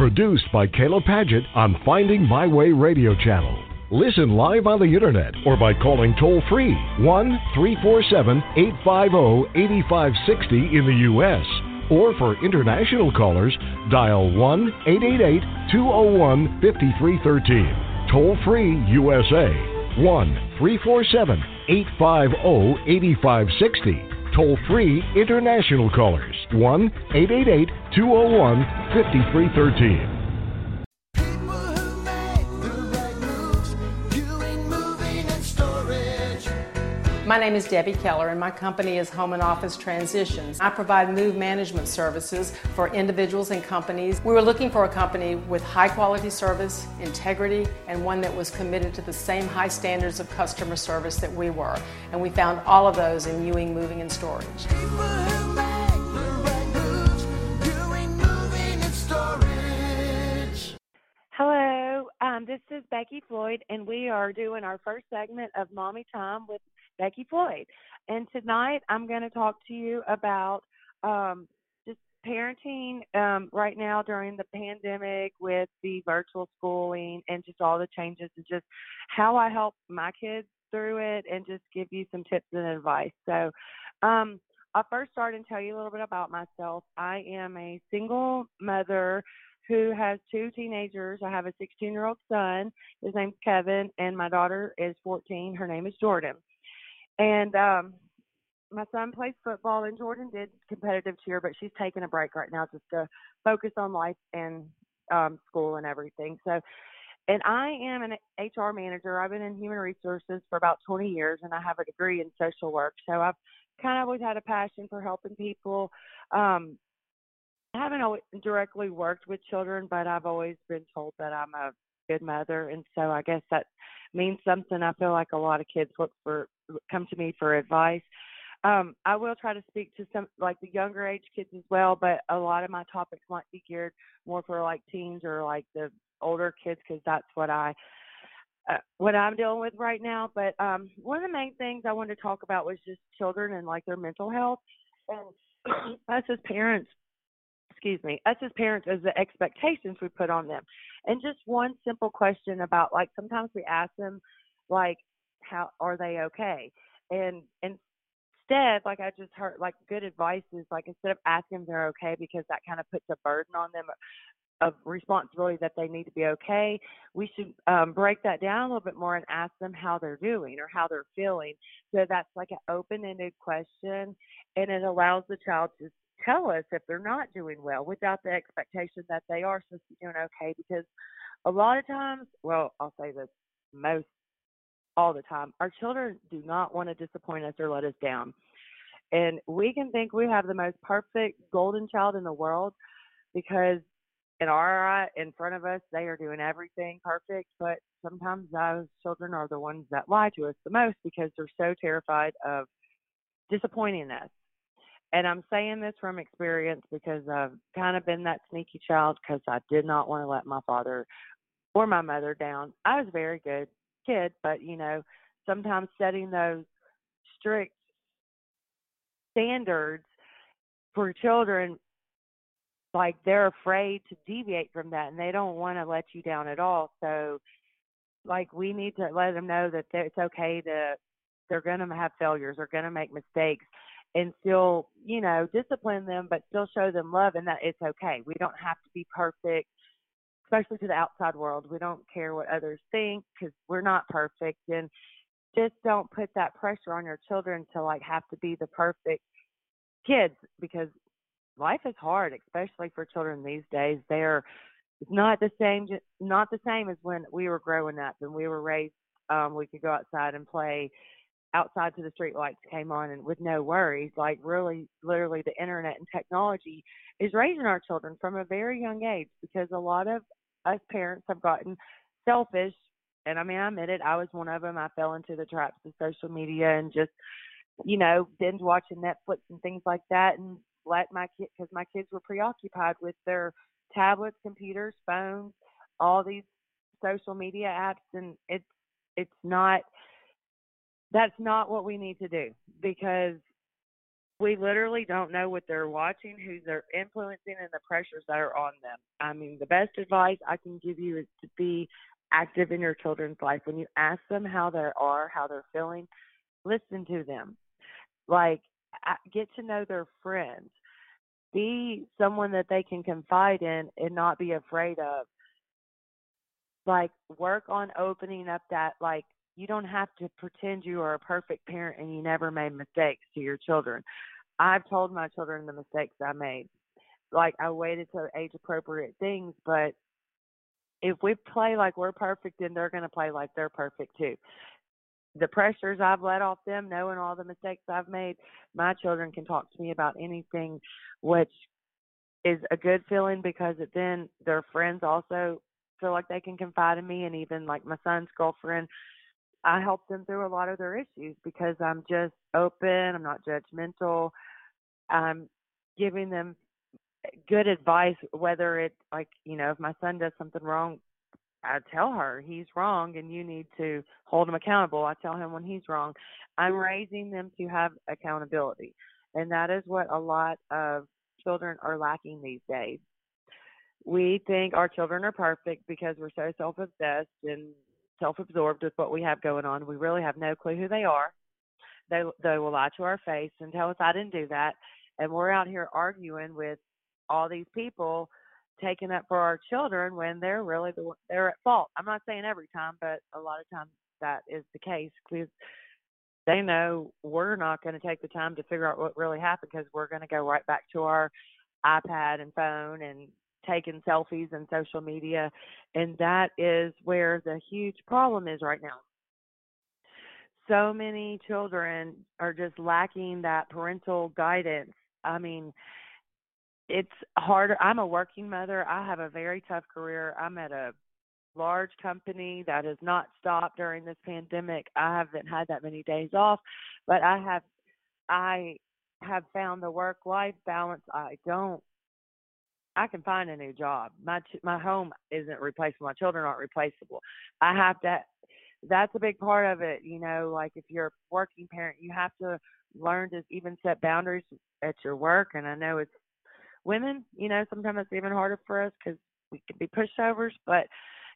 Produced by Kayla Paget on Finding My Way Radio Channel. Listen live on the internet or by calling toll-free 1-347-850-8560 in the U.S. Or for international callers, dial 1-888-201-5313. Toll-free USA, 1-347-850-8560. Toll-free international callers, 1-888-201-5313. My name is Debbie Keller, and my company is Home and Office Transitions. I provide move management services for individuals and companies. We were looking for a company with high quality service, integrity, and one that was committed to the same high standards of customer service that we were. And we found all of those in Ewing Moving and Storage. Hello, this is Becky Floyd, and we are doing our first segment of Mommy Time with Becky Floyd. And tonight I'm going to talk to you about just parenting right now during the pandemic with the virtual schooling and just all the changes and just how I help my kids through it and just give you some tips and advice. So I'll first start and tell you a little bit about myself. I am a single mother who has two teenagers. I have a 16-year-old son. His name's Kevin, and my daughter is 14. Her name is Jordan. And my son plays football, and Jordan did competitive cheer, but she's taking a break right now just to focus on life and school and everything. So, and I am an HR manager. I've been in human resources for about 20 years, and I have a degree in social work. So I've kind of always had a passion for helping people. I haven't always directly worked with children, but I've always been told that I'm a good mother, and so I guess that means something. I feel like a lot of kids come to me for advice. I will try to speak to some like the younger age kids as well, but a lot of my topics might be geared more for like teens or like the older kids because that's what I'm dealing with right now. But one of the main things I wanted to talk about was just children and like their mental health, and us as parents, as the expectations we put on them. And just one simple question about, like, sometimes we ask them, like, how are they okay? And instead, like I just heard, like, good advice is, like, instead of asking them they're okay because that kind of puts a burden on them of responsibility that they need to be okay, we should break that down a little bit more and ask them how they're doing or how they're feeling. So that's like an open-ended question, and it allows the child to tell us if they're not doing well without the expectation that they are supposed to be doing okay, because a lot of times, well, I'll say this most all the time, our children do not want to disappoint us or let us down. And we can think we have the most perfect golden child in the world because in our eye, in front of us, they are doing everything perfect, but sometimes those children are the ones that lie to us the most because they're so terrified of disappointing us. And I'm saying this from experience because I've kind of been that sneaky child because I did not want to let my father or my mother down. I was a very good kid, but, you know, sometimes setting those strict standards for children, like they're afraid to deviate from that and they don't want to let you down at all. So, like, we need to let them know that it's okay they're going to have failures, they're going to make mistakes, and still, you know, discipline them, but still show them love and that it's okay. We don't have to be perfect, especially to the outside world. We don't care what others think because we're not perfect. And just don't put that pressure on your children to, like, have to be the perfect kids because life is hard, especially for children these days. They're not the same as when we were growing up and we were raised. We could go outside and play outside to the street lights came on and with no worries. Like, really, literally the internet and technology is raising our children from a very young age because a lot of us parents have gotten selfish. And I mean, I admit it, I was one of them. I fell into the traps of social media and just, you know, binge watching Netflix and things like that, and let my kids, because my kids were preoccupied with their tablets, computers, phones, all these social media apps, and it's not. That's not what we need to do because we literally don't know what they're watching, who they're influencing, and the pressures that are on them. I mean, the best advice I can give you is to be active in your children's life. When you ask them how they are, how they're feeling, listen to them. Like, get to know their friends. Be someone that they can confide in and not be afraid of. Like, work on opening up that, like, you don't have to pretend you are a perfect parent and you never made mistakes to your children. I've told my children the mistakes I made. Like, I waited to age appropriate things, but if we play like we're perfect, then they're going to play like they're perfect too. The pressures I've let off them, knowing all the mistakes I've made, my children can talk to me about anything, which is a good feeling because then their friends also feel like they can confide in me. And even like my son's girlfriend, I help them through a lot of their issues because I'm just open, I'm not judgmental. I'm giving them good advice, whether it's like, if my son does something wrong, I tell her he's wrong and you need to hold him accountable. I tell him when he's wrong. I'm raising them to have accountability. And that is what a lot of children are lacking these days. We think our children are perfect because we're so self-obsessed and self-absorbed with what we have going on. We really have no clue who they are. They will lie to our face and tell us I didn't do that. And we're out here arguing with all these people taking up for our children when they're really they're at fault. I'm not saying every time, but a lot of times that is the case because they know we're not going to take the time to figure out what really happened because we're going to go right back to our iPad and phone and taking selfies and social media. And that is where the huge problem is right now. So many children are just lacking that parental guidance. I mean, it's harder. I'm a working mother. I have a very tough career. I'm at a large company that has not stopped during this pandemic. I haven't had that many days off, but I have found the work-life balance. I can find a new job. My home isn't replaceable. My children aren't replaceable. I have to. That's a big part of it. Like if you're a working parent, you have to learn to even set boundaries at your work. And I know it's women, sometimes it's even harder for us because we can be pushovers, but,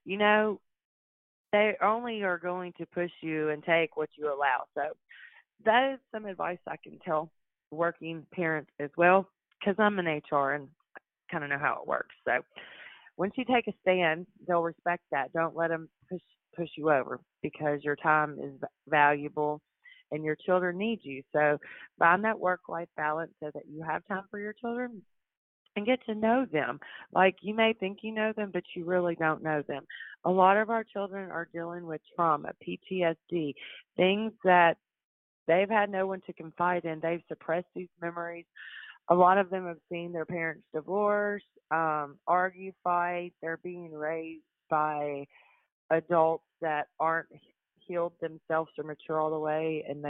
they only are going to push you and take what you allow. So that is some advice I can tell working parents as well because I'm in HR and kind of know how it works. So once you take a stand, they'll respect that. Don't let them push you over because your time is valuable and your children need you. So find that work-life balance so that you have time for your children and get to know them. Like you may think you know them, but you really don't know them. A lot of our children are dealing with trauma, PTSD, things that they've had no one to confide in. They've suppressed these memories. A lot of them have seen their parents divorce, argue, fight. They're being raised by adults that aren't healed themselves or mature all the way, and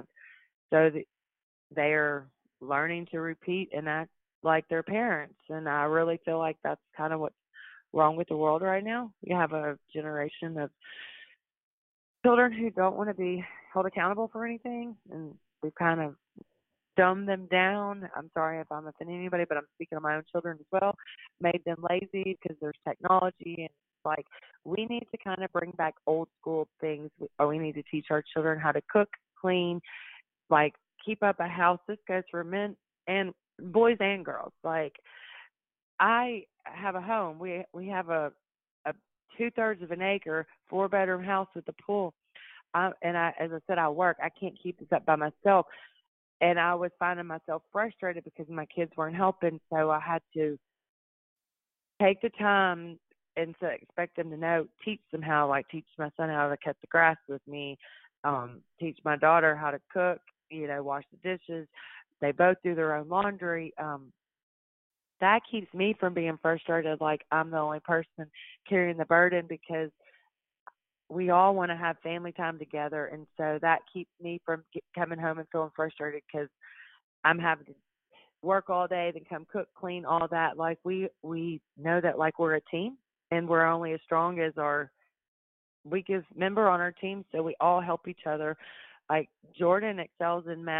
they're learning to repeat and act like their parents. And I really feel like that's kind of what's wrong with the world right now. You have a generation of children who don't want to be held accountable for anything, and we've kind of dumbed them down. I'm sorry if I'm offending anybody, but I'm speaking of my own children as well. Made them lazy because there's technology, and like we need to kind of bring back old school things. We need to teach our children how to cook, clean, like keep up a house. This goes for men and boys and girls. Like I have a home. We have a 2/3 of an acre, 4-bedroom house with a pool. As I said, I work. I can't keep this up by myself. And I was finding myself frustrated because my kids weren't helping. So I had to take the time and to expect them to know, teach them how, like teach my son how to cut the grass with me, teach my daughter how to cook, wash the dishes. They both do their own laundry. That keeps me from being frustrated like I'm the only person carrying the burden because we all want to have family time together. And so that keeps me from coming home and feeling frustrated because I'm having to work all day, then come cook, clean, all that. Like we know that like we're a team and we're only as strong as our weakest member on our team. So we all help each other. Like Jordan excels in math.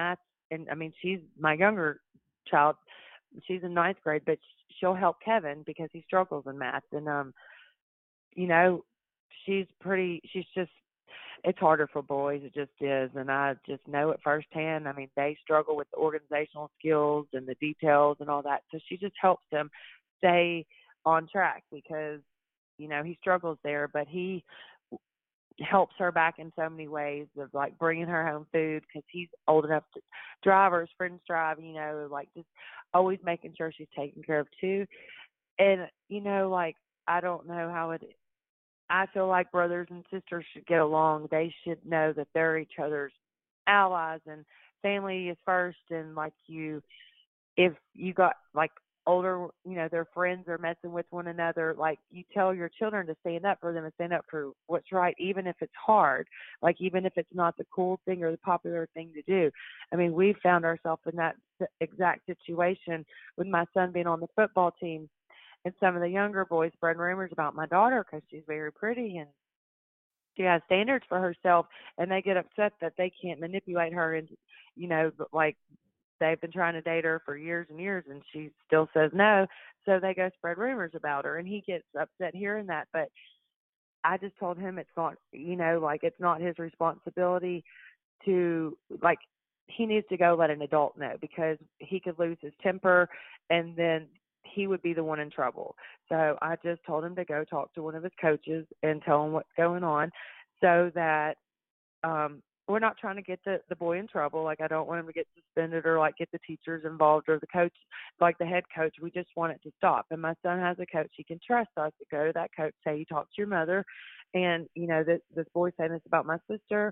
and I mean, she's my younger child. She's in ninth grade, but she'll help Kevin because he struggles in math. And you know, she's just, it's harder for boys. It just is. And I just know it firsthand. I mean, they struggle with the organizational skills and the details and all that. So she just helps them stay on track because, you know, he struggles there, but he helps her back in so many ways of like bringing her home food because he's old enough to drive or his friends drive, you know, like just always making sure she's taken care of too. And, you know, like, I don't know how I feel like brothers and sisters should get along. They should know that they're each other's allies and family is first. And like if you got like older, you know, their friends are messing with one another, like you tell your children to stand up for them and stand up for what's right, even if it's hard, like even if it's not the cool thing or the popular thing to do. I mean, we found ourselves in that exact situation with my son being on the football team. And some of the younger boys spread rumors about my daughter because she's very pretty and she has standards for herself, and they get upset that they can't manipulate her. And, you know, like they've been trying to date her for years and years, and she still says no. So they go spread rumors about her, and he gets upset hearing that. But I just told him it's not, you know, like it's not his responsibility to, like, he needs to go let an adult know because he could lose his temper and then he would be the one in trouble. So I just told him to go talk to one of his coaches and tell him what's going on so that we're not trying to get the boy in trouble. Like, I don't want him to get suspended or like get the teachers involved or the coach, like the head coach. We just want it to stop. And my son has a coach he can trust. So I to go to that coach, say, you talk to your mother. And, you know, this boy saying this about my sister.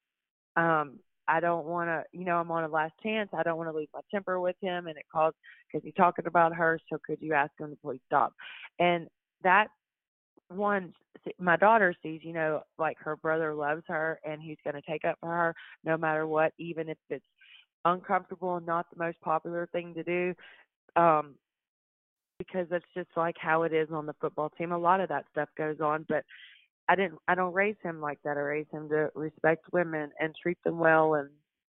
I don't want to, you know, I'm on a last chance. I don't want to lose my temper with him, and it caused because he's talking about her. So could you ask him to please stop? And that one, my daughter sees, you know, like her brother loves her, and he's going to take up for her no matter what, even if it's uncomfortable and not the most popular thing to do. Because that's just like how it is on the football team. A lot of that stuff goes on, but I don't raise him like that. I raise him to respect women and treat them well and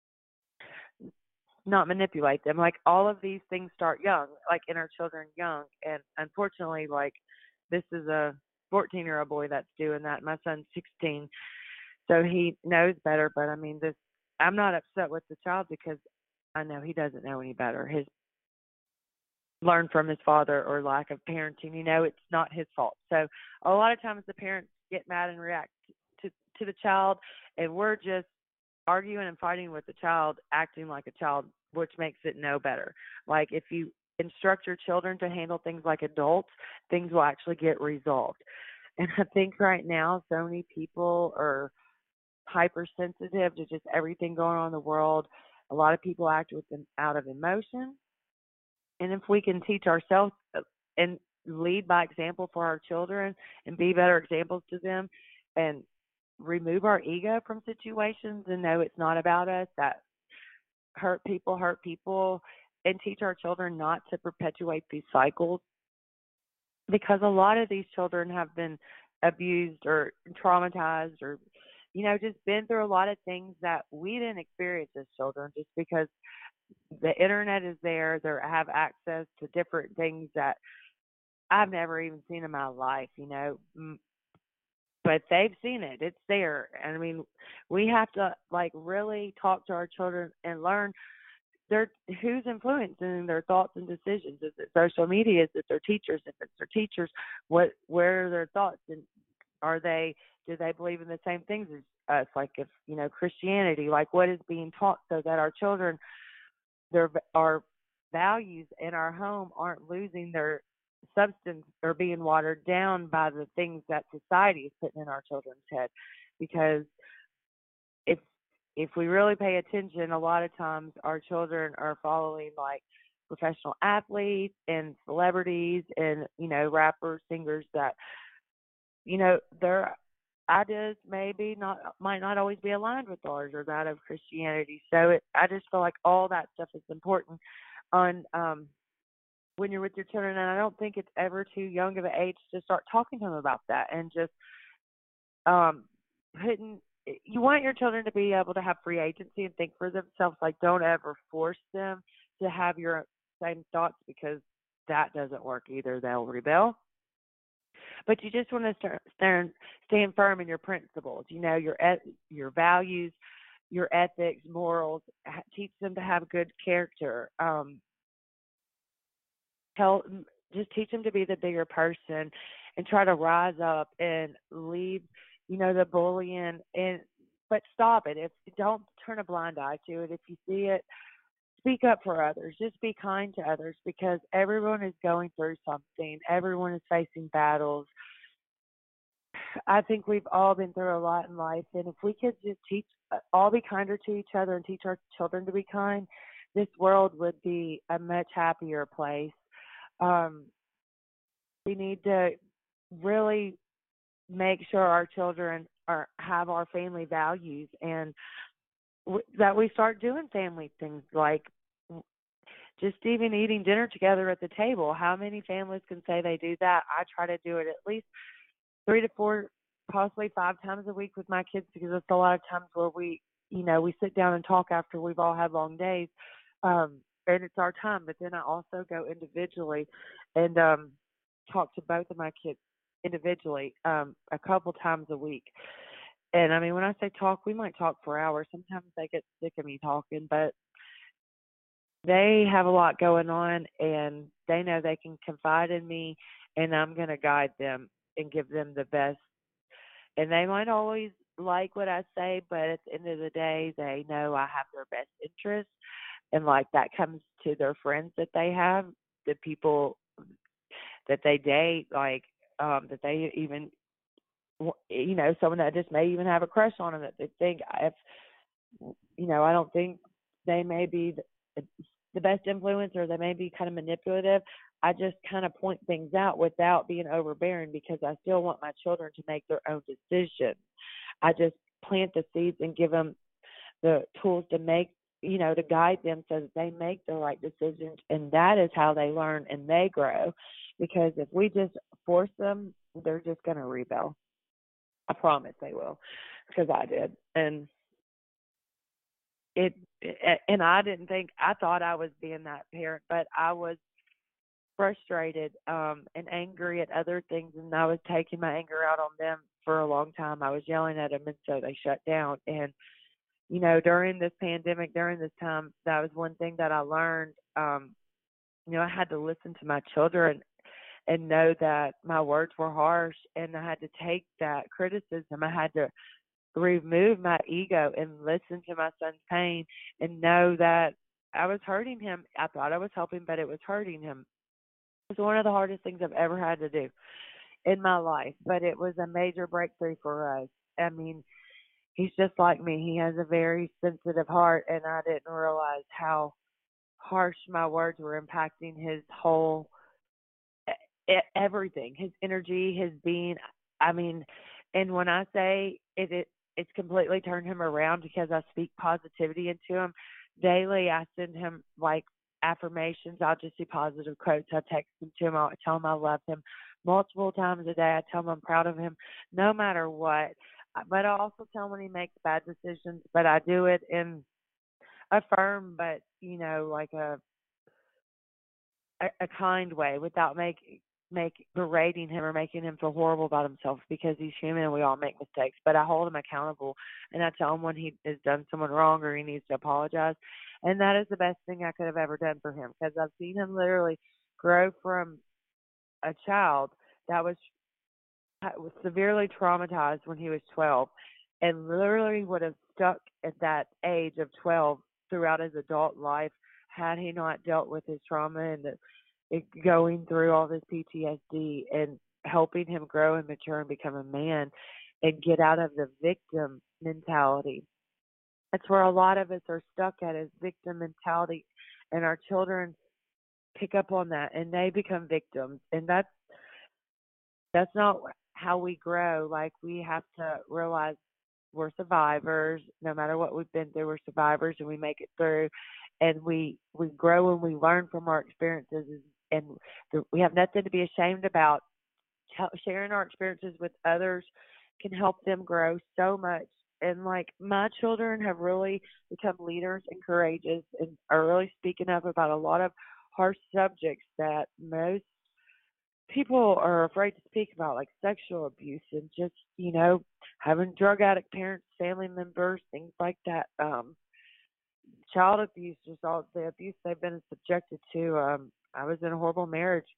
not manipulate them. Like all of these things start young, like in our children young. And unfortunately, like this is a 14-year-old boy that's doing that. My son's 16, so he knows better. But I mean, I'm not upset with the child because I know he doesn't know any better. His learn from his father or lack of parenting. You know, it's not his fault. So a lot of times the parents get mad and react to the child, and we're just arguing and fighting with the child, acting like a child, which makes it no better. Like if you instruct your children to handle things like adults, things will actually get resolved. And I think right now so many people are hypersensitive to just everything going on in the world. A lot of people act out of emotion. And if we can teach ourselves and lead by example for our children and be better examples to them and remove our ego from situations and know it's not about us, that hurt people, and teach our children not to perpetuate these cycles, because a lot of these children have been abused or traumatized or, you know, just been through a lot of things that we didn't experience as children just because the internet is there. They have access to different things that I've never even seen in my life, you know, but they've seen it. It's there. And I mean, we have to like really talk to our children and learn who's influencing their thoughts and decisions. Is it social media? Is it their teachers? If it's their teachers, where are their thoughts? And do they believe in the same things as us? Like if, you know, Christianity, like what is being taught so that our children, our values in our home aren't losing their substance or being watered down by the things that society is putting in our children's head. Because if we really pay attention, a lot of times our children are following like professional athletes and celebrities and, you know, rappers, singers that, you know, their ideas might not always be aligned with ours or that of Christianity. So I just feel like all that stuff is important on when you're with your children, and I don't think it's ever too young of an age to start talking to them about that and just putting you want your children to be able to have free agency and think for themselves. Like, don't ever force them to have your same thoughts, because that doesn't work either. They'll rebel. But you just want to stand firm in your principles, your values, your ethics, morals. Teach them to have good character. Just teach them to be the bigger person and try to rise up and leave, the bullying, but stop it. Don't turn a blind eye to it. If you see it, speak up for others. Just be kind to others, because everyone is going through something. Everyone is facing battles. I think we've all been through a lot in life, and if we could just all be kinder to each other and teach our children to be kind, this world would be a much happier place. We need to really make sure our children have our family values, and that we start doing family things, like just even eating dinner together at the table. How many families can say they do that? I try to do it at least 3 to 4, possibly 5 times a week with my kids, because it's a lot of times where we sit down and talk after we've all had long days, and it's our time. But then I also go individually and talk to both of my kids individually a couple times a week. And I mean, when I say talk, we might talk for hours. Sometimes they get sick of me talking, but they have a lot going on, and they know they can confide in me, and I'm going to guide them and give them the best. And they might always like what I say, but at the end of the day, they know I have their best interests. And like that comes to their friends that they have, the people that they date, like that they even, someone that just may even have a crush on them, that they think I don't think they may be the best influence, or they may be kind of manipulative. I just kind of point things out without being overbearing, because I still want my children to make their own decisions. I just plant the seeds and give them the tools to make, to guide them so that they make the right decisions. And that is how they learn and they grow. Because if we just force them, they're just going to rebel. I promise they will, because I did. And I thought I was being that parent, but I was frustrated and angry at other things, and I was taking my anger out on them for a long time. I was yelling at them, and so they shut down. And during this pandemic, during this time, that was one thing that I learned. I had to listen to my children and know that my words were harsh, and I had to take that criticism. I had to remove my ego and listen to my son's pain and know that I was hurting him. I thought I was helping, but it was hurting him. It was one of the hardest things I've ever had to do in my life, but it was a major breakthrough for us. I mean, he's just like me. He has a very sensitive heart, and I didn't realize how harsh my words were impacting his whole everything, his energy, his being. I mean, and when I say it's completely turned him around, because I speak positivity into him daily. I send him like affirmations. I'll just do positive quotes. I text him to him. I tell him I love him multiple times a day. I tell him I'm proud of him no matter what. But I also tell him when he makes bad decisions, but I do it in a firm, but like a kind way, without berating him or making him feel horrible about himself, because he's human and we all make mistakes. But I hold him accountable, and I tell him when he has done someone wrong or he needs to apologize. And that is the best thing I could have ever done for him, because I've seen him literally grow from a child that was severely traumatized when he was 12, and literally would have stuck at that age of 12 throughout his adult life had he not dealt with his trauma and going through all this PTSD, and helping him grow and mature and become a man and get out of the victim mentality. That's where a lot of us are stuck at, is victim mentality, and our children pick up on that and they become victims, and that's not how we grow. Like, we have to realize we're survivors. No matter what we've been through, we're survivors, and we make it through, and we grow and we learn from our experiences, and we have nothing to be ashamed about. Sharing our experiences with others can help them grow so much and like my children have really become leaders and courageous and are really speaking up about a lot of harsh subjects that most people are afraid to speak about, like sexual abuse and just, having drug addict parents, family members, things like that. Child abuse, just all the abuse they've been subjected to. I was in a horrible marriage,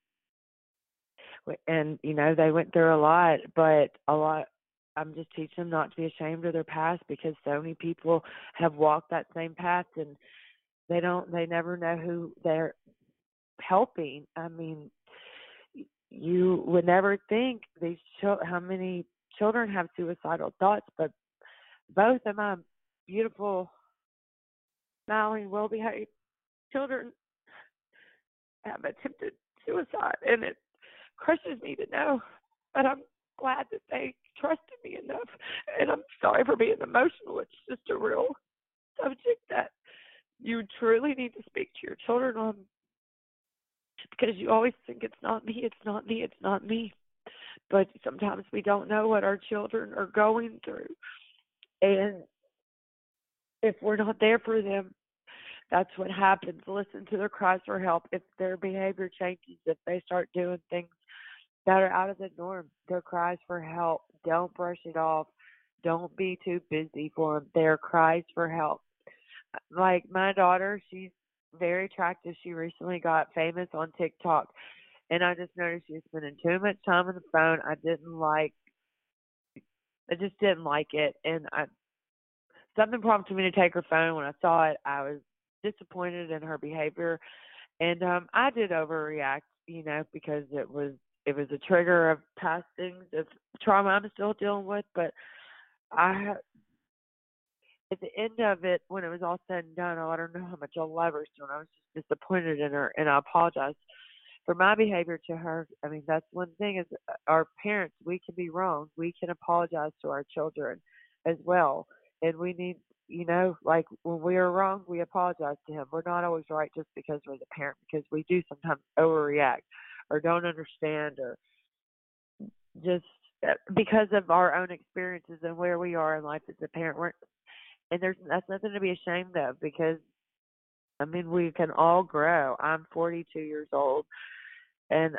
and they went through a lot, but a lot. I'm just teaching them not to be ashamed of their past because so many people have walked that same path and they never know who they're helping. I mean, you would never think how many children have suicidal thoughts, but both of my beautiful, smiling, well-behaved children have attempted suicide, and it crushes me to know. But I'm glad that they trusted me enough, and I'm sorry for being emotional. It's just a real subject that you truly need to speak to your children on, because you always think it's not me, it's not me, it's not me. But sometimes we don't know what our children are going through. And if we're not there for them, that's what happens. Listen to their cries for help. If their behavior changes, if they start doing things that are out of the norm, their cries for help. Don't brush it off. Don't be too busy for them. Their cries for help. Like my daughter, she's very attractive. She recently got famous on TikTok. And I just noticed she was spending too much time on the phone. I just didn't like it. And something prompted me to take her phone. When I saw it, I was disappointed in her behavior. And I did overreact, because it was a trigger of past things, of trauma I'm still dealing with. But at the end of it, when it was all said and done, I let her know how much I love her. So I was just disappointed in her, and I apologized for my behavior to her. I mean, that's one thing, is our parents, we can be wrong. We can apologize to our children as well. And we need, like when we are wrong, we apologize to him. We're not always right just because we're the parent, because we do sometimes overreact or don't understand, or just because of our own experiences and where we are in life as a parent. And that's nothing to be ashamed of, because I mean, we can all grow. I'm 42 years old, and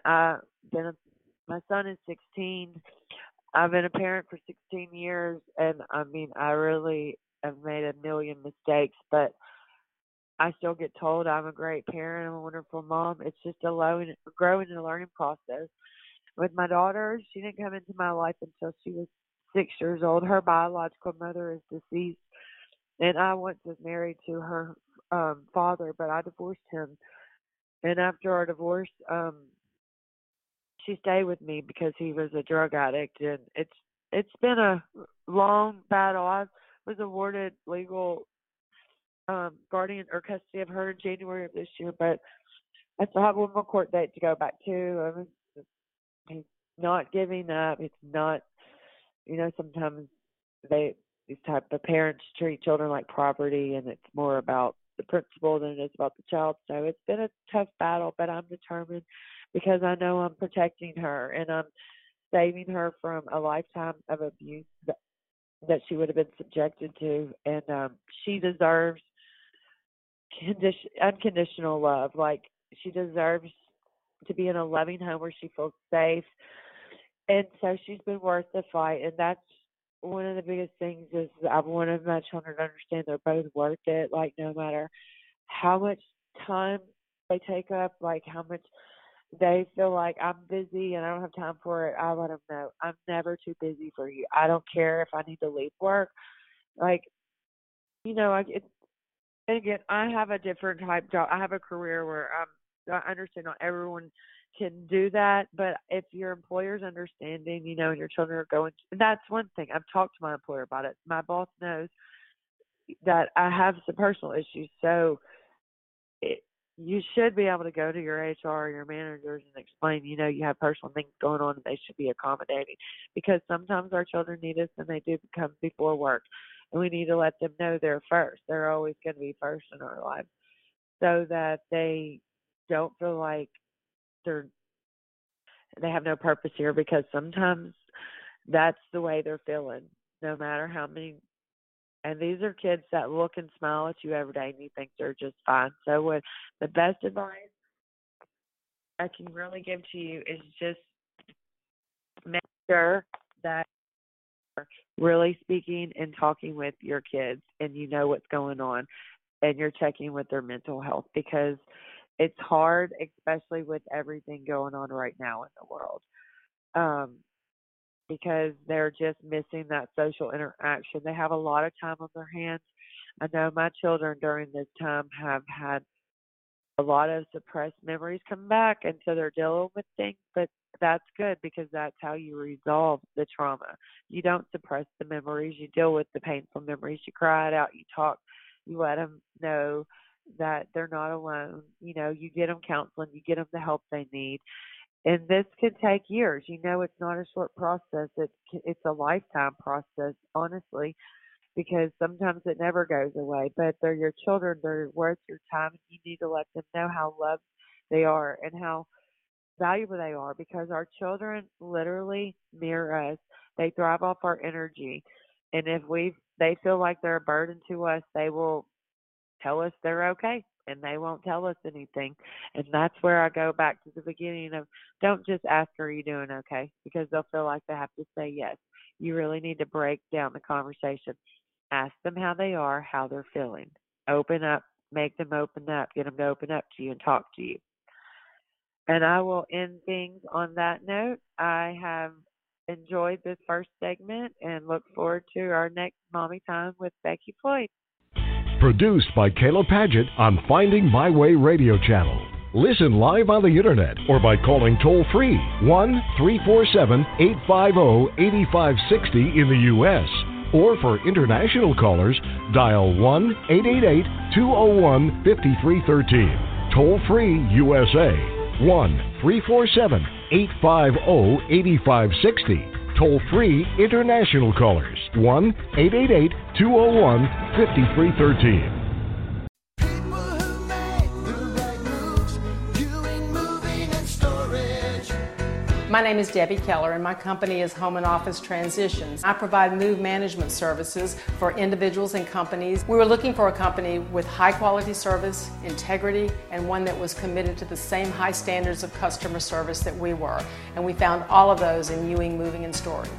my son is 16. I've been a parent for 16 years, and I mean, I really have made a million mistakes, but I still get told I'm a great parent, I'm a wonderful mom. It's just a growing and learning process. With my daughter, she didn't come into my life until she was 6 years old. Her biological mother is deceased, and I once was married to her father, but I divorced him. And after our divorce, she stayed with me because he was a drug addict, and it's been a long battle. I was awarded legal guardian or custody of her in January of this year, but I still have one more court date to go back to. He's not giving up. It's not, sometimes these type of parents treat children like property, and it's more about the principal than it is about the child. So it's been a tough battle, but I'm determined, because I know I'm protecting her, and I'm saving her from a lifetime of abuse that she would have been subjected to. And she deserves unconditional love. Like, she deserves to be in a loving home where she feels safe. And so she's been worth the fight. And that's one of the biggest things, is I wanted my children to understand they're both worth it. Like, no matter how much time they take up, like how much they feel like I'm busy and I don't have time for it, I let them know I'm never too busy for you. I don't care if I need to leave work. Like, and again, I have a different type job. I have a career where I understand not everyone can do that, but if your employer's understanding, and your children are going, that's one thing. I've talked to my employer about it. My boss knows that I have some personal issues, so you should be able to go to your HR or your managers and explain, you have personal things going on, and they should be accommodating, because sometimes our children need us and they do come before work, and we need to let them know they're first. They're always going to be first in our lives, so that they don't feel like they have no purpose here, because sometimes that's the way they're feeling, no matter how many And these are kids that look and smile at you every day and you think they're just fine. So what the best advice I can really give to you is just make sure that you're really speaking and talking with your kids and you know what's going on and you're checking with their mental health, because it's hard, especially with everything going on right now in the world, because they're just missing that social interaction. They have a lot of time on their hands. I know my children during this time have had a lot of suppressed memories come back, and so they're dealing with things, but that's good because that's how you resolve the trauma. You don't suppress the memories. You deal with the painful memories. You cry it out. You talk. You let them know that they're not alone. You know, you get them counseling. You get them the help they need. And this could take years. You know, it's not a short process. It's a lifetime process, honestly, because sometimes it never goes away. But they're your children. They're worth your time. And you need to let them know how loved they are and how valuable they are, because our children literally mirror us. They thrive off our energy. And if they feel like they're a burden to us, they will tell us they're okay, and they won't tell us anything. And that's where I go back to the beginning of, don't just ask, are you doing okay? Because they'll feel like they have to say yes. You really need to break down the conversation. Ask them how they are, how they're feeling. Open up, make them open up, get them to open up to you and talk to you. And I will end things on that note. I have enjoyed this first segment and look forward to our next Mommy Time with Becky Floyd. Produced by Kayla Paget on Finding My Way Radio Channel. Listen live on the internet or by calling toll-free 1-347-850-8560 in the U.S. Or for international callers, dial 1-888-201-5313. Toll-free USA, 1-347-850-8560. Toll-free international callers, 1-888-201-5313. My name is Debbie Keller, and my company is Home and Office Transitions. I provide move management services for individuals and companies. We were looking for a company with high quality service, integrity, and one that was committed to the same high standards of customer service that we were. And we found all of those in Ewing Moving and Storage.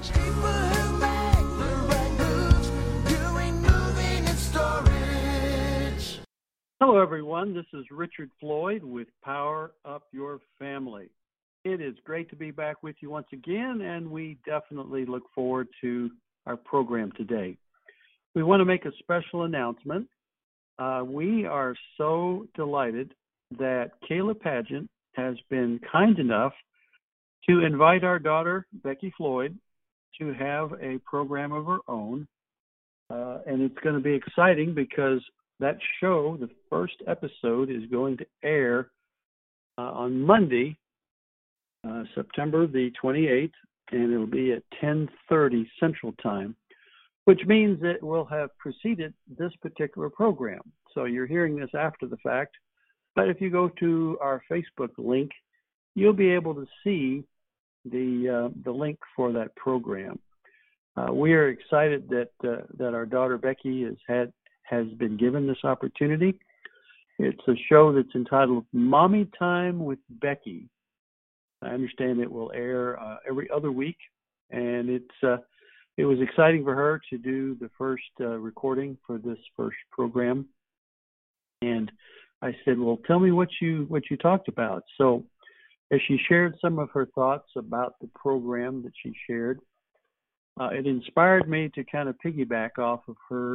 Hello everyone, this is Richard Floyd with Power Up Your Family. It is great to be back with you once again, and we definitely look forward to our program today. We want to make a special announcement. We are so delighted that Kayla Paget has been kind enough to invite our daughter, Becky Floyd, to have a program of her own. And it's going to be exciting because that show, the first episode, is going to air on Monday, September the 28th, and it'll be at 10:30 Central Time, which means it will have preceded this particular program. So you're hearing this after the fact, but if you go to our Facebook link, you'll be able to see the link for that program. We are excited that our daughter Becky has been given this opportunity. It's a show that's entitled Mommy Time with Becky. I understand it will air every other week, and it was exciting for her to do the first recording for this first program. And I said, "Well, tell me what you talked about." So, as she shared some of her thoughts about the program that she shared, it inspired me to kind of piggyback off of her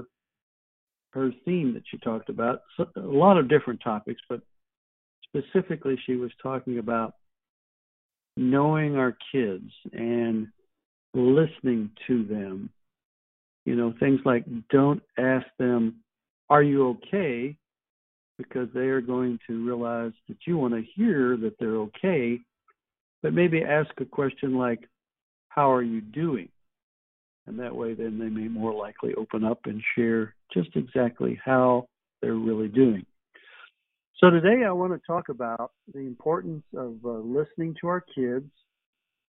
theme that she talked about. So, a lot of different topics, but specifically, she was talking about knowing our kids and listening to them. You know, things like don't ask them, "Are you okay?" because they are going to realize that you want to hear that they're okay, but maybe ask a question like, "How are you doing?" And that way then they may more likely open up and share just exactly how they're really doing. So today I want to talk about the importance of listening to our kids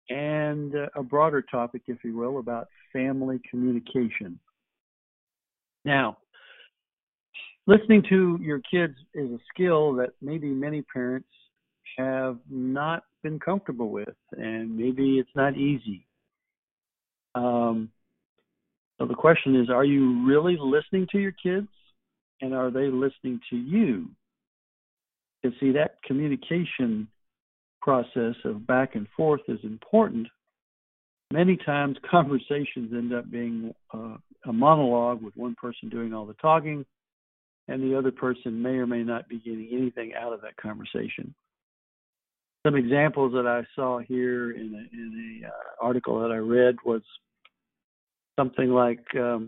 and a broader topic, if you will, about family communication. Now, listening to your kids is a skill that maybe many parents have not been comfortable with, and maybe it's not easy. So the question is, are you really listening to your kids, and are they listening to you? And see, that communication process of back and forth is important. Many times conversations end up being a monologue with one person doing all the talking, and the other person may or may not be getting anything out of that conversation. Some examples that I saw here in a article that I read was something like,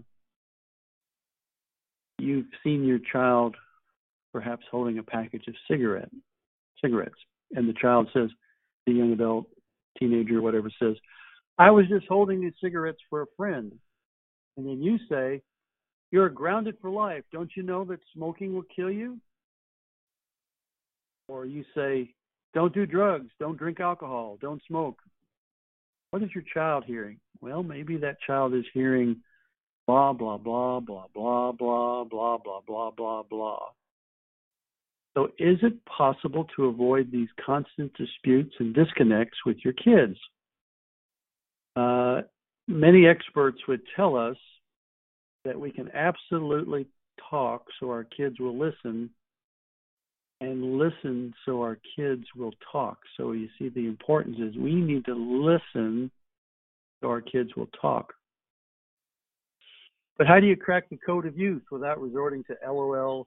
you've seen your child perhaps holding a package of cigarettes, and the child says, the young adult, teenager, whatever, says, "I was just holding these cigarettes for a friend." And then you say, "You're grounded for life. Don't you know that smoking will kill you?" Or you say, "Don't do drugs, don't drink alcohol, don't smoke." What is your child hearing? Well, maybe that child is hearing blah, blah, blah, blah, blah, blah, blah, blah, blah, blah, blah. So is it possible to avoid these constant disputes and disconnects with your kids? Many experts would tell us that we can absolutely talk so our kids will listen, and listen so our kids will talk. So you see, the importance is we need to listen so our kids will talk. But how do you crack the code of youth without resorting to LOL,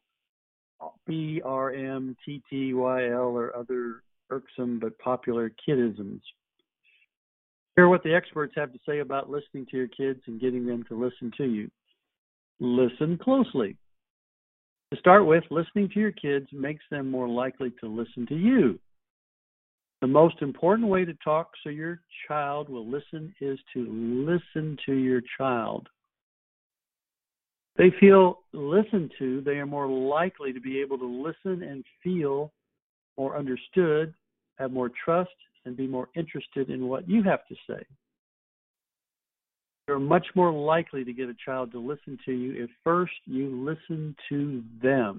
BRM, TTYL, or other irksome but popular kidisms? Hear what the experts have to say about listening to your kids and getting them to listen to you. Listen closely. To start with, listening to your kids makes them more likely to listen to you. The most important way to talk so your child will listen is to listen to your child. They feel listened to, they are more likely to be able to listen and feel more understood, have more trust, and be more interested in what you have to say. You're much more likely to get a child to listen to you if first you listen to them.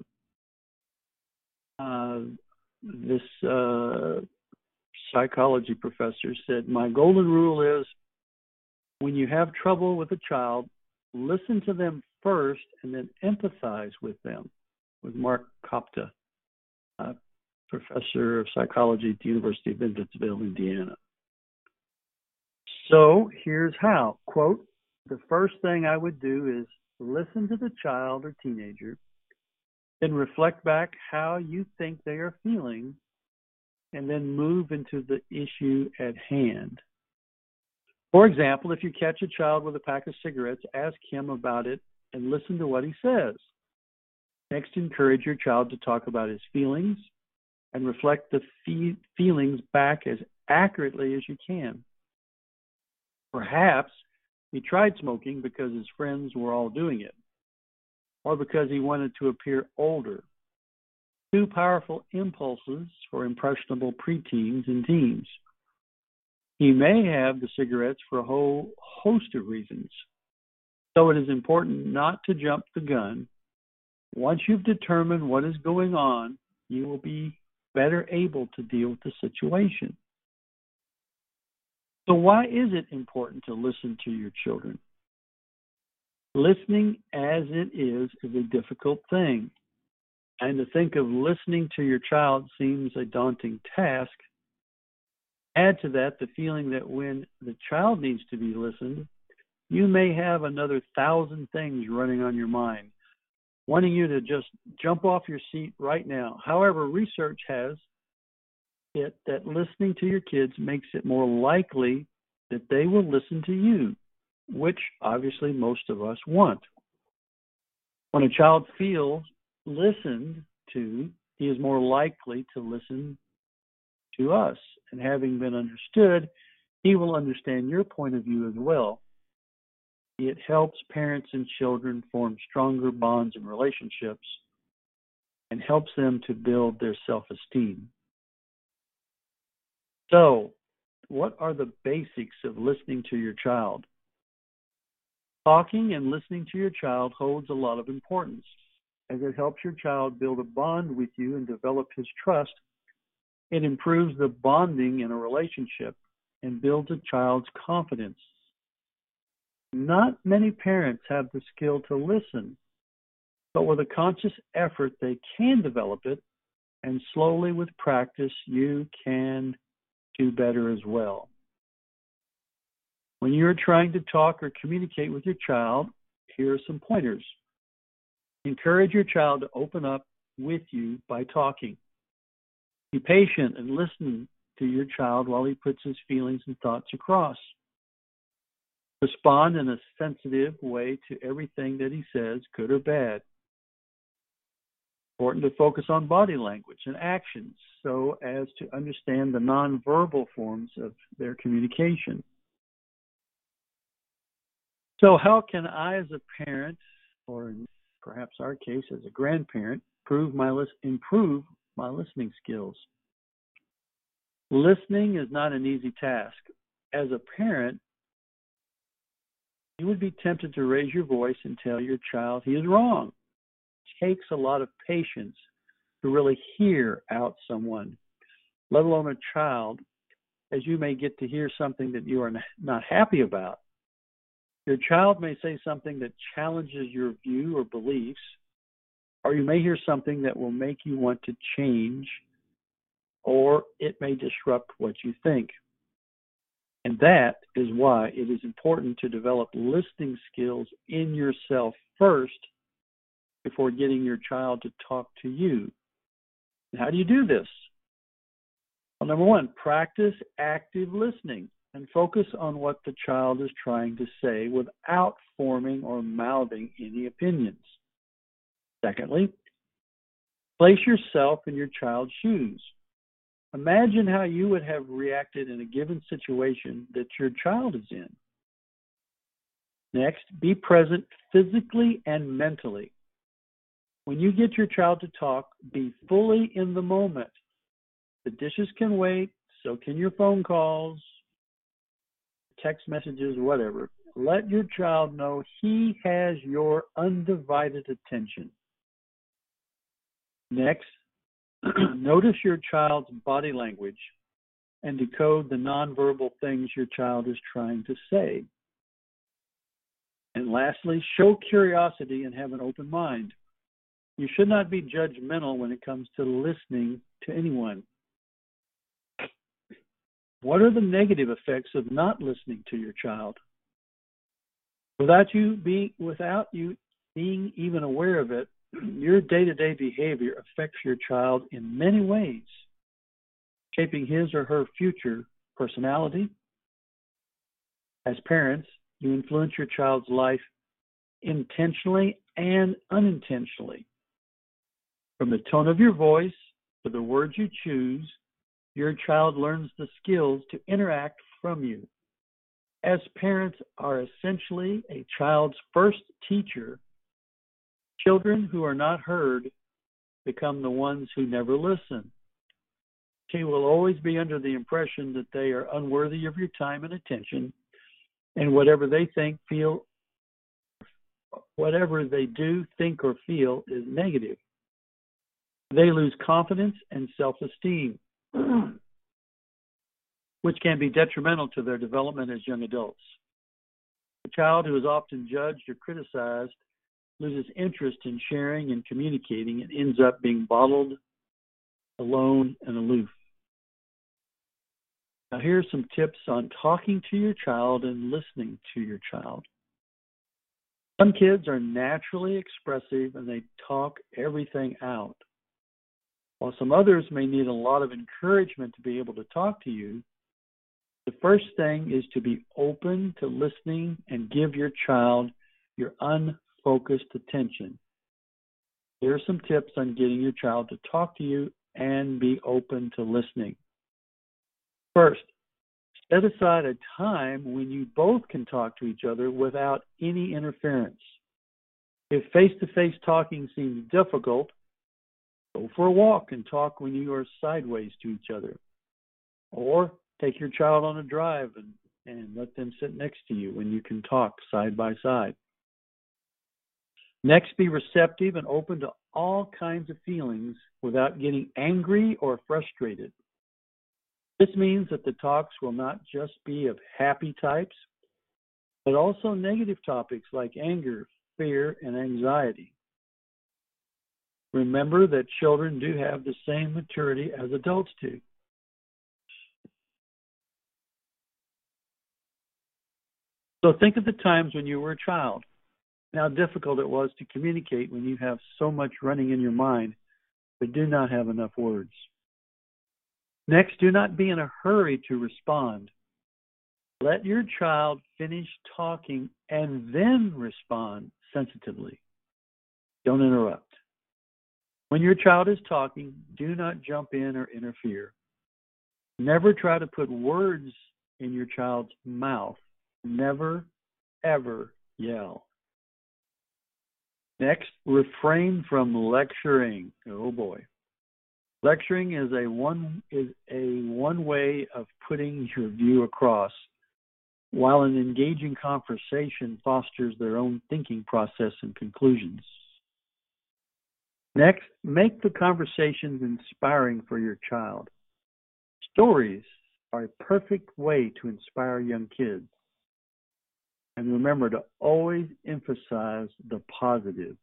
This psychology professor said, "My golden rule is when you have trouble with a child, listen to them first and then empathize with them." With Mark Kopta, professor of psychology at the University of Evansville, Indiana. So here's how. Quote, "The first thing I would do is listen to the child or teenager, then reflect back how you think they are feeling, and then move into the issue at hand. For example, if you catch a child with a pack of cigarettes, ask him about it and listen to what he says. Next, encourage your child to talk about his feelings and reflect the feelings back as accurately as you can. Perhaps he tried smoking because his friends were all doing it, or because he wanted to appear older. Two powerful impulses for impressionable preteens and teens. He may have the cigarettes for a whole host of reasons. So it is important not to jump the gun. Once you've determined what is going on, you will be better able to deal with the situation. So why is it important to listen to your children? Listening as it is a difficult thing. And to think of listening to your child seems a daunting task. Add to that the feeling that when the child needs to be listened, you may have another 1,000 things running on your mind, wanting you to just jump off your seat right now. However, research has it that listening to your kids makes it more likely that they will listen to you, which obviously most of us want. When a child feels listened to, he is more likely to listen to us. And having been understood, he will understand your point of view as well. It helps parents and children form stronger bonds and relationships and helps them to build their self-esteem. So, what are the basics of listening to your child? Talking and listening to your child holds a lot of importance, as it helps your child build a bond with you and develop his trust. It improves the bonding in a relationship and builds a child's confidence. Not many parents have the skill to listen, but with a conscious effort, they can develop it, and slowly with practice, you can do better as well. When you're trying to talk or communicate with your child, here are some pointers. Encourage your child to open up with you by talking. Be patient and listen to your child while he puts his feelings and thoughts across. Respond in a sensitive way to everything that he says, good or bad. Important to focus on body language and actions so as to understand the nonverbal forms of their communication. So how can I as a parent, or in perhaps our case as a grandparent, improve my listening skills? Listening is not an easy task. As a parent, you would be tempted to raise your voice and tell your child he is wrong. It takes a lot of patience to really hear out someone, let alone a child, as you may get to hear something that you are not happy about. Your child may say something that challenges your view or beliefs, or you may hear something that will make you want to change, or it may disrupt what you think. And that is why it is important to develop listening skills in yourself first before getting your child to talk to you. And how do you do this? Well, number one, practice active listening and focus on what the child is trying to say without forming or mouthing any opinions. Secondly, place yourself in your child's shoes. Imagine how you would have reacted in a given situation that your child is in. Next, be present physically and mentally. When you get your child to talk, be fully in the moment. The dishes can wait, so can your phone calls, text messages, whatever. Let your child know he has your undivided attention. Next, notice your child's body language and decode the nonverbal things your child is trying to say. And lastly, show curiosity and have an open mind. You should not be judgmental when it comes to listening to anyone. What are the negative effects of not listening to your child? Without you being even aware of it, your day-to-day behavior affects your child in many ways, shaping his or her future personality. As parents, you influence your child's life intentionally and unintentionally. From the tone of your voice to the words you choose, your child learns the skills to interact from you. As parents are essentially a child's first teacher, children who are not heard become the ones who never listen. They will always be under the impression that they are unworthy of your time and attention, and whatever they do, think, or feel is negative. They lose confidence and self-esteem, which can be detrimental to their development as young adults. A child who is often judged or criticized loses interest in sharing and communicating and ends up being bottled, alone, and aloof. Now, here are some tips on talking to your child and listening to your child. Some kids are naturally expressive and they talk everything out, while some others may need a lot of encouragement to be able to talk to you. The first thing is to be open to listening and give your child your unfocused attention. Here are some tips on getting your child to talk to you and be open to listening. First, set aside a time when you both can talk to each other without any interference. If face-to-face talking seems difficult, go for a walk and talk when you are sideways to each other. Or take your child on a drive and and let them sit next to you when you can talk side by side. Next, be receptive and open to all kinds of feelings without getting angry or frustrated. This means that the talks will not just be of happy types, but also negative topics like anger, fear, and anxiety. Remember that children do have the same maturity as adults do. So think of the times when you were a child, and how difficult it was to communicate when you have so much running in your mind, but do not have enough words. Next, do not be in a hurry to respond. Let your child finish talking and then respond sensitively. Don't interrupt. When your child is talking, do not jump in or interfere. Never try to put words in your child's mouth. Never, ever yell. Next, refrain from lecturing. Oh boy. Lecturing is a one way of putting your view across, while an engaging conversation fosters their own thinking process and conclusions. Next, make the conversations inspiring for your child. Stories are a perfect way to inspire young kids. And remember to always emphasize the positive.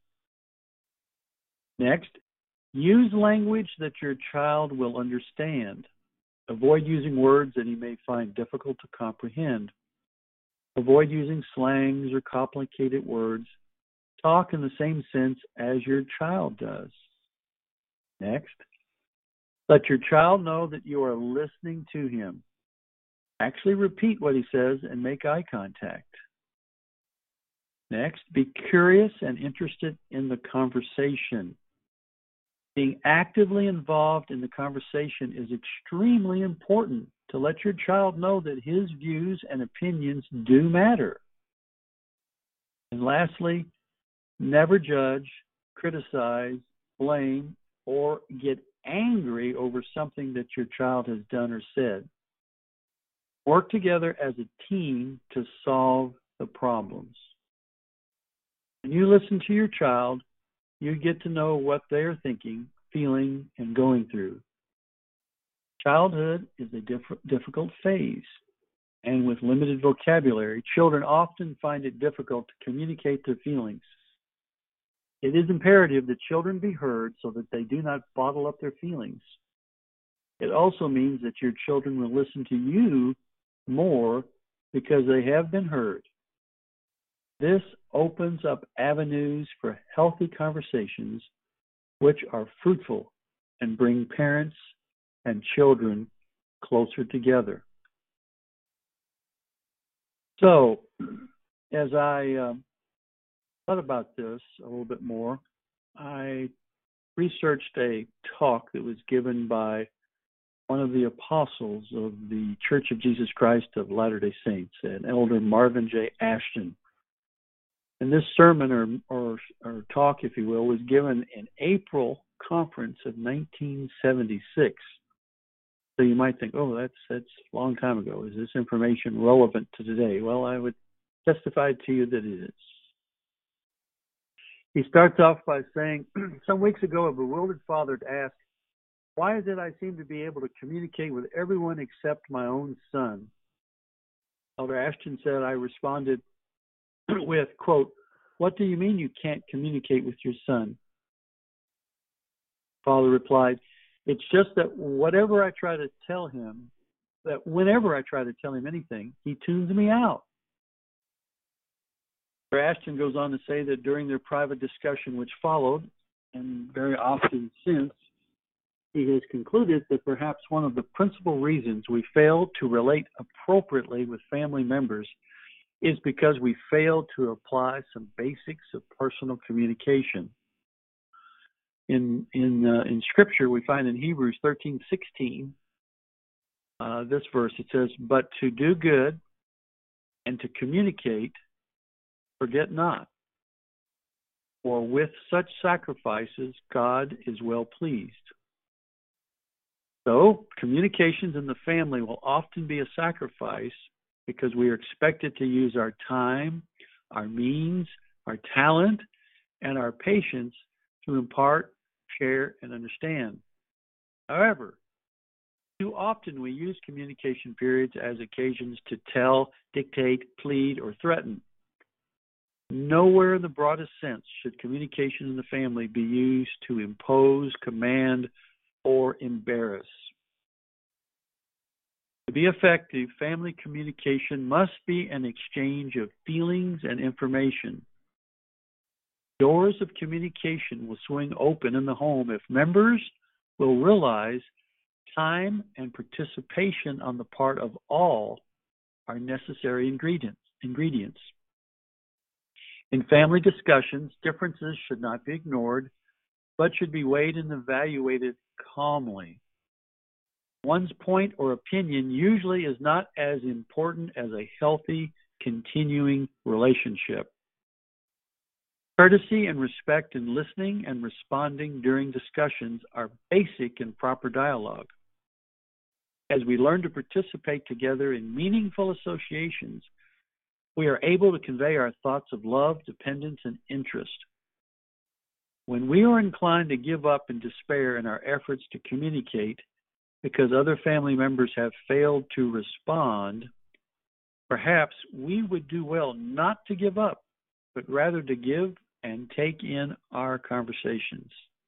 Next, use language that your child will understand. Avoid using words that he may find difficult to comprehend. Avoid using slangs or complicated words. Talk in the same sense as your child does. Next, let your child know that you are listening to him. Actually repeat what he says and make eye contact. Next, be curious and interested in the conversation. Being actively involved in the conversation is extremely important to let your child know that his views and opinions do matter. And lastly, never judge, criticize, blame, or get angry over something that your child has done or said. Work together as a team to solve the problems. When you listen to your child, you get to know what they're thinking, feeling, and going through. Childhood is a difficult phase, and with limited vocabulary, children often find it difficult to communicate their feelings. It is imperative that children be heard so that they do not bottle up their feelings. It also means that your children will listen to you more because they have been heard. This opens up avenues for healthy conversations which are fruitful and bring parents and children closer together. So, as I thought about this a little bit more, I researched a talk that was given by one of the apostles of the Church of Jesus Christ of Latter-day Saints, an Elder Marvin J. Ashton. And this sermon or talk, if you will, was given in April conference of 1976. So you might think, oh, that's a long time ago. Is this information relevant to today? Well, I would testify to you that it is. He starts off by saying, some weeks ago, a bewildered father asked, why is it I seem to be able to communicate with everyone except my own son? Elder Ashton said, I responded with, quote, what do you mean you can't communicate with your son? Father replied, it's just that whenever I try to tell him anything, he tunes me out. Elder Ashton goes on to say that during their private discussion which followed, and very often since, he has concluded that perhaps one of the principal reasons we fail to relate appropriately with family members is because we fail to apply some basics of personal communication. In Scripture, we find in Hebrews 13:16, this verse, it says, but to do good and to communicate, forget not. For with such sacrifices, God is well pleased. So, communications in the family will often be a sacrifice because we are expected to use our time, our means, our talent, and our patience to impart, share, and understand. However, too often we use communication periods as occasions to tell, dictate, plead, or threaten. Nowhere in the broadest sense should communication in the family be used to impose, command, or embarrass. To be effective, family communication must be an exchange of feelings and information. Doors of communication will swing open in the home if members will realize time and participation on the part of all are necessary ingredients. In family discussions, differences should not be ignored, but should be weighed and evaluated calmly. One's point or opinion usually is not as important as a healthy, continuing relationship. Courtesy and respect in listening and responding during discussions are basic in proper dialogue. As we learn to participate together in meaningful associations, we are able to convey our thoughts of love, dependence, and interest. When we are inclined to give up in despair in our efforts to communicate because other family members have failed to respond, perhaps we would do well not to give up, but rather to give and take in our conversations.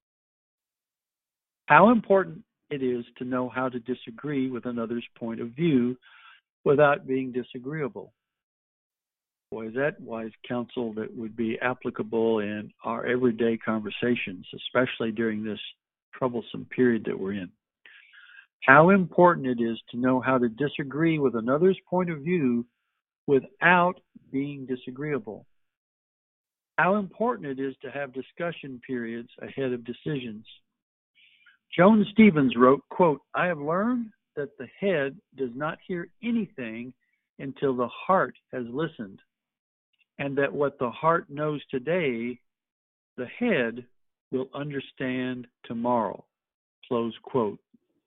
How important it is to know how to disagree with another's point of view without being disagreeable. Boy, is that wise counsel that would be applicable in our everyday conversations, especially during this troublesome period that we're in. How important it is to know how to disagree with another's point of view without being disagreeable. How important it is to have discussion periods ahead of decisions. Joan Stevens wrote, quote, "I have learned that the head does not hear anything until the heart has listened, and that what the heart knows today, the head will understand tomorrow," close quote.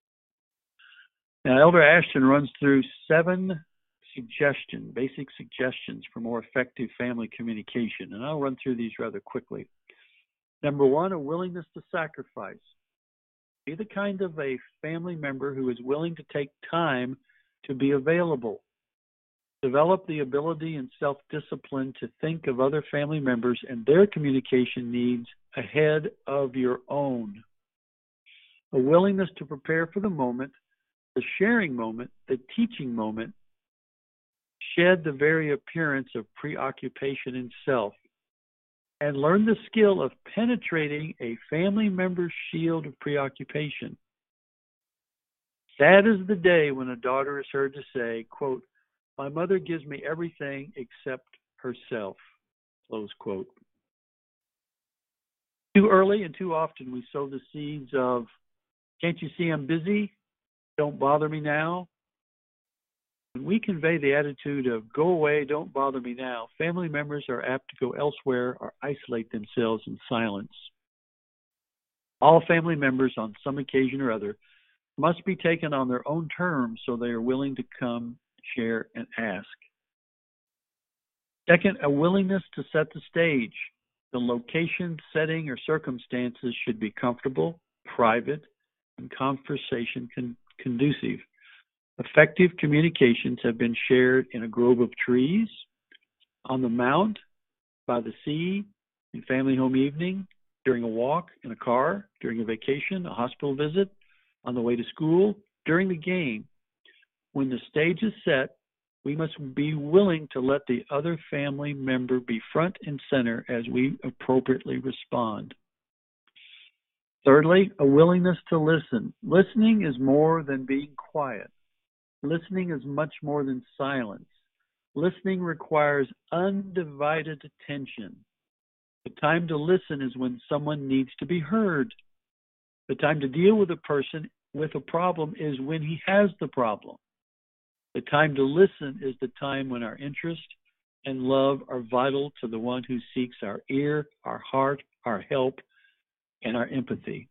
Now, Elder Ashton runs through 7 basic suggestions for more effective family communication, and I'll run through these rather quickly. Number 1, a willingness to sacrifice. Be the kind of a family member who is willing to take time to be available. Develop the ability and self-discipline to think of other family members and their communication needs ahead of your own. A willingness to prepare for the moment, the sharing moment, the teaching moment. Shed the very appearance of preoccupation in self, and learn the skill of penetrating a family member's shield of preoccupation. Sad is the day when a daughter is heard to say, quote, "My mother gives me everything except herself," close quote. Too early and too often we sow the seeds of, "Can't you see I'm busy? Don't bother me now." When we convey the attitude of, "Go away, don't bother me now," family members are apt to go elsewhere or isolate themselves in silence. All family members, on some occasion or other, must be taken on their own terms so they are willing to come, share, and ask. Second, a willingness to set the stage. The location, setting, or circumstances should be comfortable, private, and conversation conducive. Effective communications have been shared in a grove of trees, on the mount, by the sea, in family home evening, during a walk, in a car, during a vacation, a hospital visit, on the way to school, during the game. When the stage is set, we must be willing to let the other family member be front and center as we appropriately respond. Thirdly, a willingness to listen. Listening is more than being quiet. Listening is much more than silence. Listening requires undivided attention. The time to listen is when someone needs to be heard. The time to deal with a person with a problem is when he has the problem. The time to listen is the time when our interest and love are vital to the one who seeks our ear, our heart, our help, and our empathy.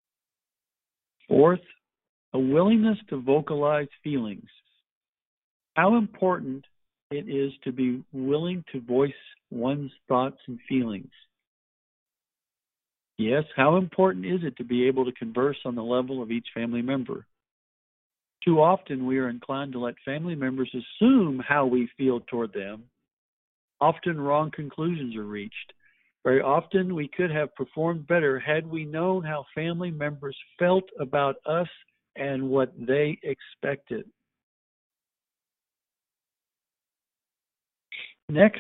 Fourth, a willingness to vocalize feelings. how important it is to be willing to voice one's thoughts and feelings. Yes, how important is it to be able to converse on the level of each family member? Too often we are inclined to let family members assume how we feel toward them. Often wrong conclusions are reached. Very often we could have performed better had we known how family members felt about us and what they expected. Next,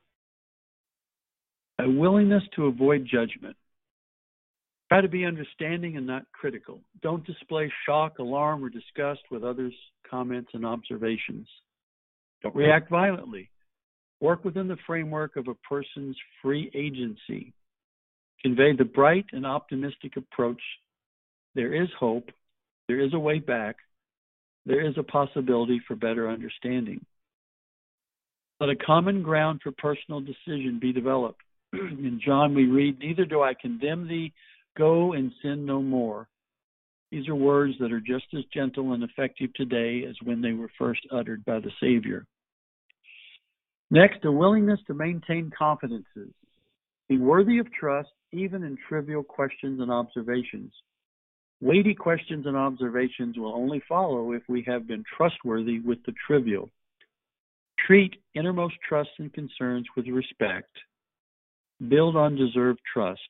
a willingness to avoid judgment. Try to be understanding and not critical. Don't display shock, alarm, or disgust with others' comments and observations. Don't react violently. Work within the framework of a person's free agency. Convey the bright and optimistic approach. There is hope. There is a way back. There is a possibility for better understanding. Let a common ground for personal decision be developed. In John we read, "Neither do I condemn thee, go and sin no more." These are words that are just as gentle and effective today as when they were first uttered by the Savior. Next, a willingness to maintain confidences. Be worthy of trust even in trivial questions and observations. Weighty questions and observations will only follow if we have been trustworthy with the trivial. Treat innermost trusts and concerns with respect. Build on deserved trust.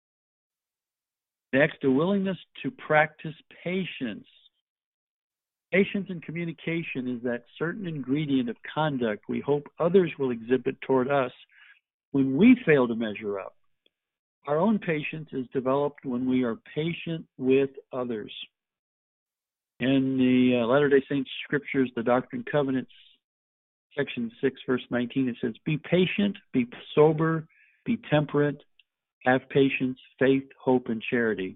Next, a willingness to practice patience. Patience in communication is that certain ingredient of conduct we hope others will exhibit toward us when we fail to measure up. Our own patience is developed when we are patient with others. In the Latter-day Saints Scriptures, the Doctrine and Covenants, Section 6, verse 19, it says, "Be patient, be sober, be temperate, have patience, faith, hope, and charity."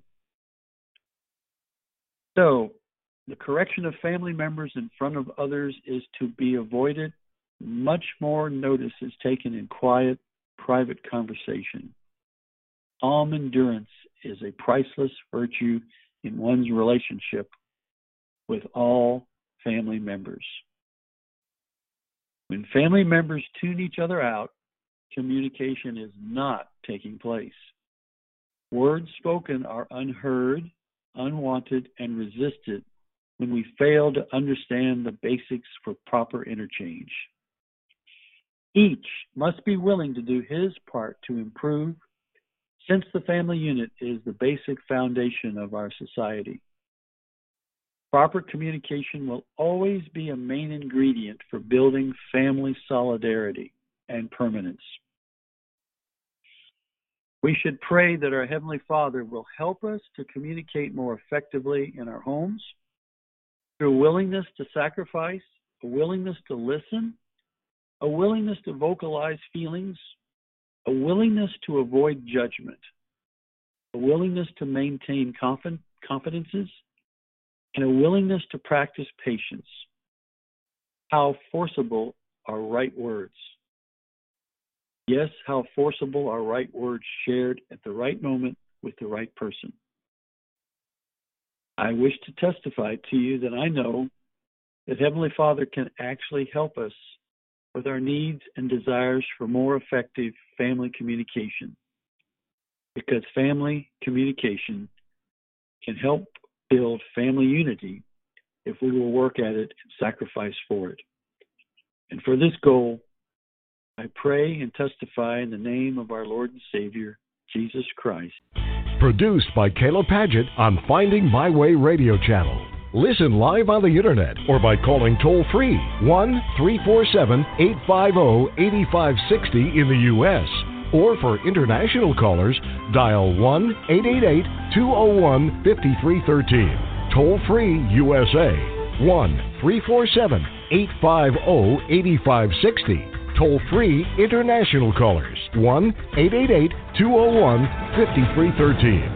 So, the correction of family members in front of others is to be avoided. Much more notice is taken in quiet, private conversation. Calm endurance is a priceless virtue in one's relationship with all family members. When family members tune each other out, communication is not taking place. Words spoken are unheard, unwanted, and resisted when we fail to understand the basics for proper interchange. Each must be willing to do his part to improve, since the family unit is the basic foundation of our society. Proper communication will always be a main ingredient for building family solidarity and permanence. We should pray that our Heavenly Father will help us to communicate more effectively in our homes through a willingness to sacrifice, a willingness to listen, a willingness to vocalize feelings, a willingness to avoid judgment, a willingness to maintain confidences, and a willingness to practice patience. How forcible are right words. Yes, how forcible are right words shared at the right moment with the right person. I wish to testify to you that I know that Heavenly Father can actually help us with our needs and desires for more effective family communication, because family communication can help build family unity if we will work at it and sacrifice for it. And for this goal, I pray and testify in the name of our Lord and Savior, Jesus Christ. Produced by Caleb Paget on Finding My Way radio channel. Listen live on the internet or by calling toll-free 1-347-850-8560 in the U.S. Or for international callers, dial 1-888-201-5313. Toll-free USA, 1-347-850-8560. Toll-free international callers, 1-888-201-5313.